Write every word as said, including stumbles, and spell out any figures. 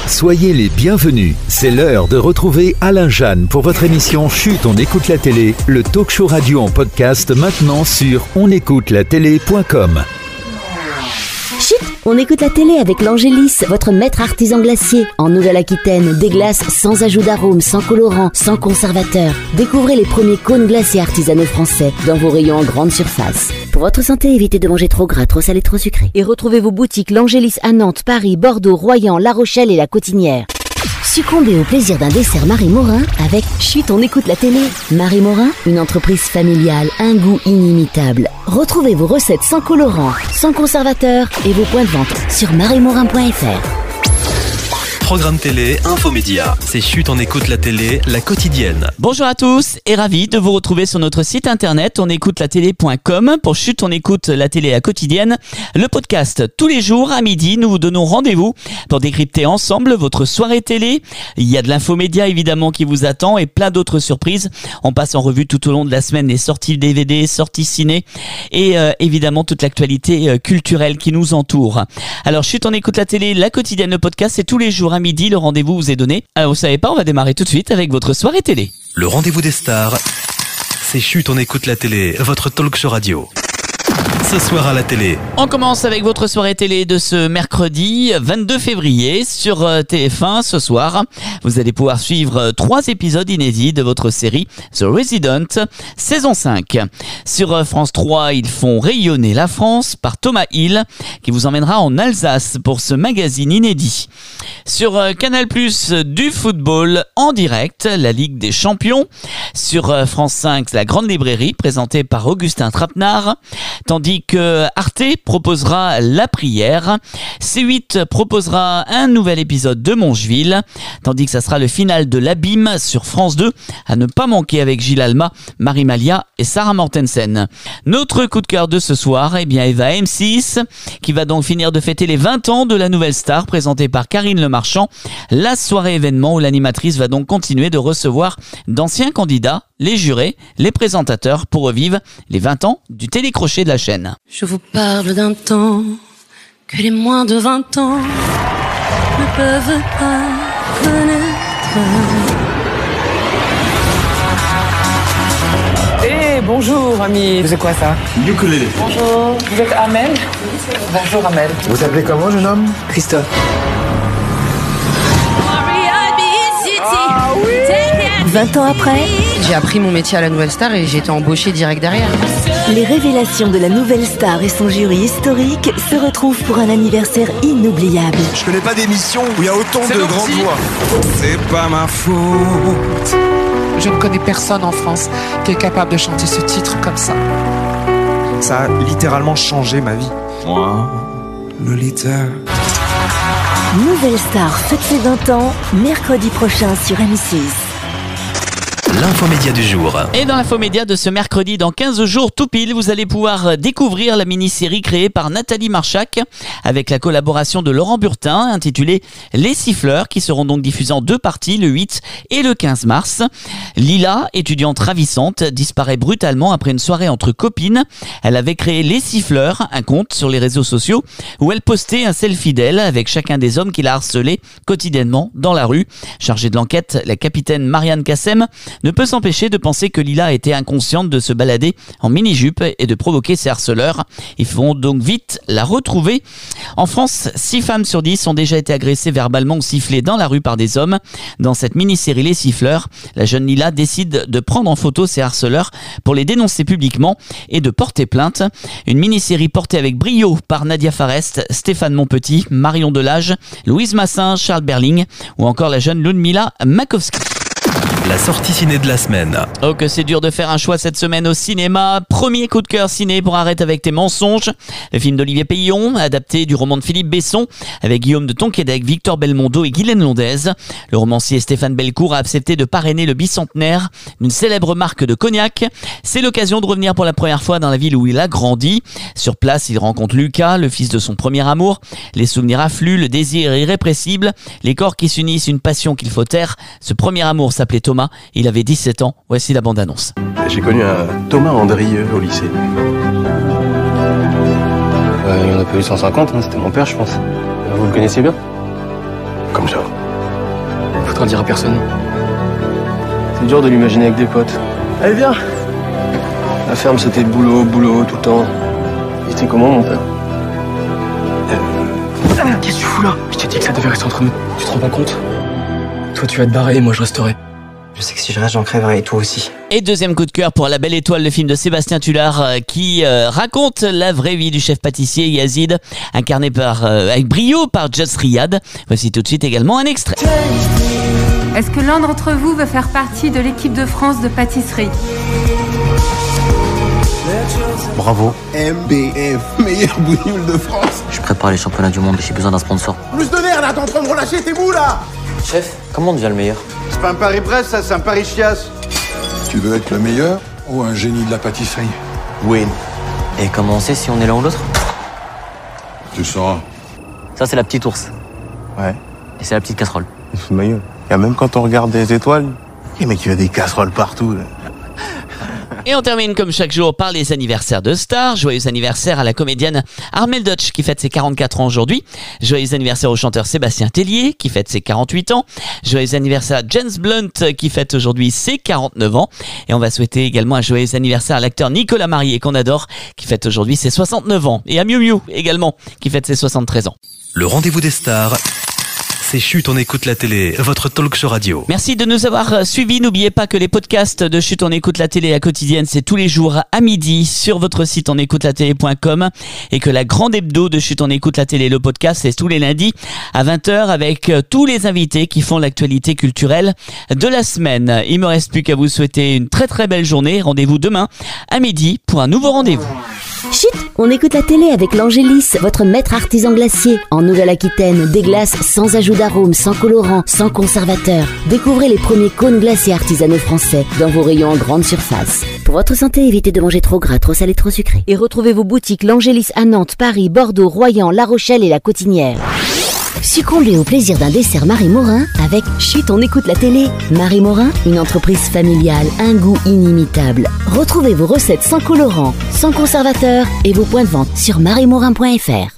Soyez les bienvenus. C'est l'heure de retrouver Alain Jeanne pour votre émission Chut, on écoute la télé, le talk show radio en podcast maintenant sur on écoute la télé point com. Chut, on écoute la télé avec l'Angélis, votre maître artisan glacier. En Nouvelle-Aquitaine, des glaces sans ajout d'arôme, sans colorant, sans conservateur. Découvrez les premiers cônes glaciers artisanaux français dans vos rayons en grande surface. Pour votre santé, évitez de manger trop gras, trop salé, trop sucré. Et retrouvez vos boutiques l'Angélis à Nantes, Paris, Bordeaux, Royan, La Rochelle et La Cotinière. Succombez au plaisir d'un dessert Marie Morin avec Chut, on écoute la télé. Marie Morin, une entreprise familiale, un goût inimitable. Retrouvez vos recettes sans colorant, sans conservateur et vos points de vente sur marie morin point f r. Programme télé, infomédia. C'est Chut, on écoute la télé, la quotidienne. Bonjour à tous et ravi de vous retrouver sur notre site internet on écoute la télé point com pour Chut, on écoute la télé, la quotidienne. Le podcast tous les jours à midi, nous vous donnons rendez-vous pour décrypter ensemble votre soirée télé. Il y a de l'infomédia évidemment qui vous attend et plein d'autres surprises. On passe en revue tout au long de la semaine les sorties D V D, sorties ciné et euh, évidemment toute l'actualité euh, culturelle qui nous entoure. Alors Chut, on écoute la télé, la quotidienne, le podcast, c'est tous les jours à midi, le rendez-vous vous est donné. Alors vous savez pas, on va démarrer tout de suite avec votre soirée télé. Le rendez-vous des stars, c'est Chut, on écoute la télé, votre talk show radio. Ce soir à la télé. On commence avec votre soirée télé de ce mercredi vingt-deux février sur T F un. Ce soir, vous allez pouvoir suivre trois épisodes inédits de votre série The Resident, saison cinq. Sur France trois, ils font rayonner la France par Thomas Hill, qui vous emmènera en Alsace pour ce magazine inédit. Sur Canal+, du football en direct, la Ligue des Champions. Sur France cinq, la Grande Librairie, présentée par Augustin Trapenard. Tandis que Arte proposera La Prière, C huit proposera un nouvel épisode de Mongeville, tandis que ça sera le final de l'Abîme sur France deux, à ne pas manquer avec Gilles Alma, Marie Malia et Sarah Mortensen. Notre coup de cœur de ce soir, eh bien, est à M six, qui va donc finir de fêter les vingt ans de la nouvelle star, présentée par Karine Le Marchand. La soirée événement où l'animatrice va donc continuer de recevoir d'anciens candidats, les jurés, les présentateurs pour revivre les vingt ans du télécrochet de la chaîne. Je vous parle d'un temps que les moins de vingt ans ne peuvent pas connaître. Eh, bonjour ami. Vous êtes quoi ça? Ukulélé. Bonjour. Vous êtes Amel? Bonjour Amel. Vous appelez comment, jeune homme? Christophe. Ah oui. vingt ans après, J'ai appris mon métier à la Nouvelle Star et j'ai été embauchée direct derrière. les révélations de la nouvelle star et son jury historique se retrouvent pour un anniversaire inoubliable. Je connais pas d'émission où il y a autant C'est de donc grandes si. voix. C'est pas ma faute. Je ne connais personne en France qui est capable de chanter ce titre comme ça. Ça a littéralement changé ma vie. Moi, Lolita. Nouvelle star fête ses vingt ans, mercredi prochain sur M six. L'infomédia du jour. Et dans l'infomédia de ce mercredi, dans quinze jours tout pile, vous allez pouvoir découvrir la mini-série créée par Nathalie Marchak avec la collaboration de Laurent Burtin intitulée Les Siffleurs, qui seront donc diffusés en deux parties le huit et le quinze mars. Lila, étudiante ravissante, disparaît brutalement après une soirée entre copines. Elle avait créé Les Siffleurs, un compte sur les réseaux sociaux où elle postait un selfie d'elle avec chacun des hommes qui la harcelaient quotidiennement dans la rue. Chargée de l'enquête, la capitaine Marianne Kassem ne peut s'empêcher de penser que Lila était inconsciente de se balader en mini-jupe et de provoquer ses harceleurs. Ils vont donc vite la retrouver. En France, six femmes sur dix ont déjà été agressées verbalement ou sifflées dans la rue par des hommes. Dans cette mini-série Les Siffleurs, la jeune Lila décide de prendre en photo ses harceleurs pour les dénoncer publiquement et de porter plainte. Une mini-série portée avec brio par Nadia Farest, Stéphane Monpetit, Marion Delage, Louise Massin, Charles Berling ou encore la jeune Ludmila Makowski. La sortie ciné de la semaine. Oh que c'est dur de faire un choix cette semaine au cinéma. Premier coup de cœur ciné pour Arrête avec tes mensonges. Le film d'Olivier Payron, adapté du roman de Philippe Besson, avec Guillaume de Tonquédec, Victor Belmondo et Guylaine Londaise. Le romancier Stéphane Bellecour a accepté de parrainer le bicentenaire d'une célèbre marque de cognac. C'est l'occasion de revenir pour la première fois dans la ville où il a grandi. Sur place, il rencontre Lucas, le fils de son premier amour. Les souvenirs affluent, le désir irrépressible, les corps qui s'unissent, une passion qu'il faut taire. Ce premier amour s'appelait Thomas. Il avait dix-sept ans. Voici la bande-annonce. J'ai connu un Thomas Andrieux au lycée. Euh, il y en a pas eu cent cinquante, hein, c'était mon père, je pense. Vous le connaissez bien? Comme ça. Faudra le dire à personne. C'est dur de l'imaginer avec des potes. Allez, viens. La ferme, c'était boulot, boulot, tout le temps. Il était comment, mon père? euh... Qu'est-ce que tu fous là? Je t'ai dit que ça devait rester entre nous. Tu te rends pas compte? Toi, tu vas te barrer et moi, je resterai. Je sais que si je reste, j'en crèverai, et toi aussi. Et deuxième coup de cœur pour La Belle Étoile, le film de Sébastien Tullard euh, qui euh, raconte la vraie vie du chef pâtissier Yazid, incarné par, euh, avec brio par Just Riyad. Voici tout de suite également un extrait. Est-ce que l'un d'entre vous veut faire partie de l'équipe de France de pâtisserie? Bravo. M B F, meilleur bougnoule de France. Je prépare les championnats du monde et j'ai besoin d'un sponsor. Plus de nerfs là, t'es en train de me relâcher, t'es mou là. Chef, comment on devient le meilleur? C'est pas un Paris-Brest, ça, c'est un Paris-Chiasse. Tu veux être le meilleur ou un génie de la pâtisserie? Win. Et comment on sait si on est l'un ou l'autre? Tu sauras. Ça, c'est la petite ours. Ouais. Et c'est la petite casserole. Il fout de ma gueule. Et même quand on regarde des étoiles, les mecs, il y a des casseroles partout, là. Et on termine comme chaque jour par les anniversaires de stars. Joyeux anniversaire à la comédienne Armelle Dutch qui fête ses quarante-quatre ans aujourd'hui. Joyeux anniversaire au chanteur Sébastien Tellier qui fête ses quarante-huit ans. Joyeux anniversaire à James Blunt qui fête aujourd'hui ses quarante-neuf ans. Et on va souhaiter également un joyeux anniversaire à l'acteur Nicolas Marié qu'on adore qui fête aujourd'hui ses soixante-neuf ans. Et à Miu Miu également qui fête ses soixante-treize ans. Le rendez-vous des stars. C'est Chut, on écoute la télé, votre talk show radio. Merci de nous avoir suivis. N'oubliez pas que les podcasts de Chut, on écoute la télé à quotidienne, c'est tous les jours à midi sur votre site on écoute la télé point com et que la grande hebdo de Chut, on écoute la télé, le podcast, c'est tous les lundis à vingt heures avec tous les invités qui font l'actualité culturelle de la semaine. Il me reste plus qu'à vous souhaiter une très très belle journée. Rendez-vous demain à midi pour un nouveau rendez-vous. Chut, on écoute la télé avec l'Angélis, votre maître artisan glacier. En Nouvelle-Aquitaine, des glaces sans ajout d'arôme, sans colorant, sans conservateur. Découvrez les premiers cônes glacés artisanaux français dans vos rayons en grande surface. Pour votre santé, évitez de manger trop gras, trop salé, trop sucré. Et retrouvez vos boutiques l'Angélis à Nantes, Paris, Bordeaux, Royan, La Rochelle et La Cotinière. Succombez au plaisir d'un dessert Marie Morin avec Chut, on écoute la télé. Marie Morin, une entreprise familiale, un goût inimitable. Retrouvez vos recettes sans colorant, sans conservateur et vos points de vente sur marie morin point f r.